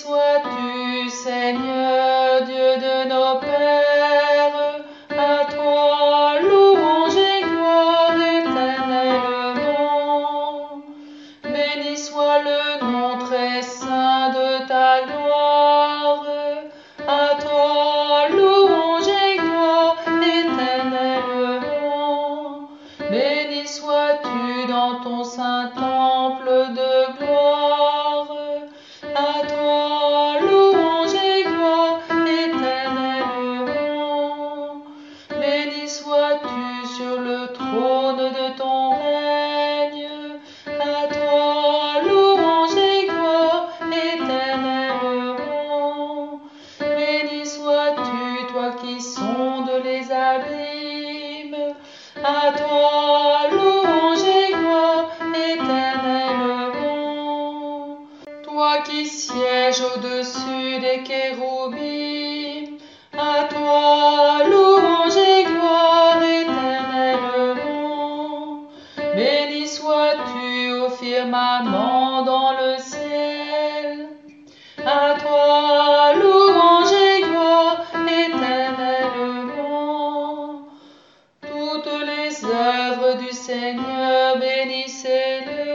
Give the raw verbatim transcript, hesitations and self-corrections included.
sois-tu, Seigneur, Dieu de nos pères, à toi louange et gloire éternellement. Béni soit le nom très saint de ta gloire, à toi louange et gloire éternellement. Béni sois-tu dans ton saint temple de gloire, à toi louange et gloire éternellement. Béni sois-tu sur le trône de ton règne, à toi louange et gloire éternellement. Béni sois-tu, toi qui sondes les abîmes, à toi louange et gloire éternellement. Toi qui sièges au-dessus des kéroubim, à toi louange et gloire éternellement. Béni sois-tu au firmament dans le ciel, à toi louange et gloire éternellement. Toutes les œuvres du Seigneur, bénissez-le.